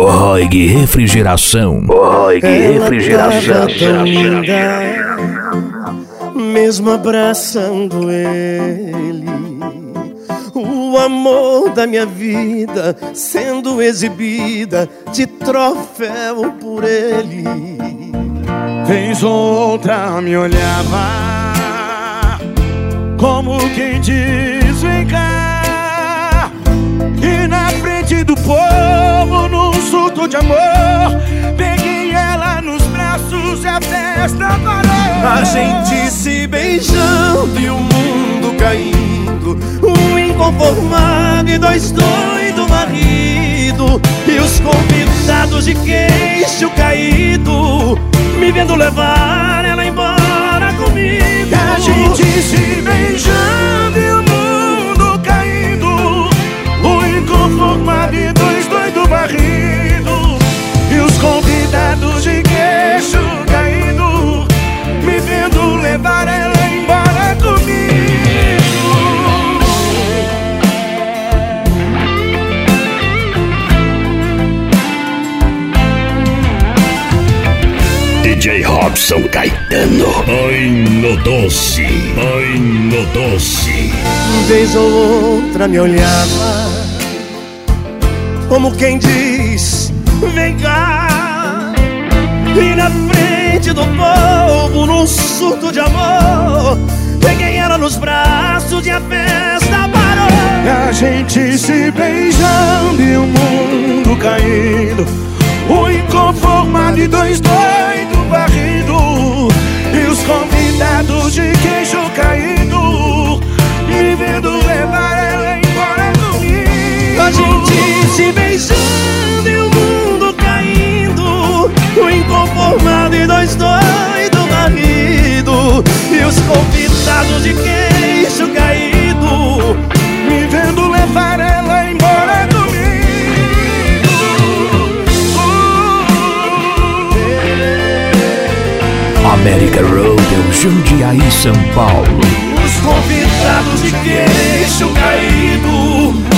Roig Refrigeração. Roig Refrigeração. Tão linda, mesmo abraçando ele, o amor da minha vida sendo exibida de troféu por ele. Vez ou outra me olhava como quem diz vem cá, e na frente do povo num surto de amor peguei ela nos braços e a festa parou. A gente se beijando e o mundo caindo, um inconformado e dois doidos marido, e os convidados de queixo caído me vendo levar ela embora comigo. A gente se beijando e o mundo caindo, um inconformado e dois doidos varrido, e os convidados de queixo caído me vendo levar ela embora comigo. DJ Robson Caetano. Ai no doce, ai no doce. Vez ou outra me olhava como quem diz vem cá, e na frente do povo num surto de amor peguei ela nos braços e a festa parou. A gente se beijando e o mundo caindo, o inconformado e dois doidos varrido, e os convidados de queixo caído me vendo levar ela embora comigo. A gente se beijando e o mundo caindo, o inconformado e dois doidos varrido, e os convidados de queixo caído me vendo levar ela embora comigo. América Road, Jundiaí, São Paulo. Os convidados de queixo caído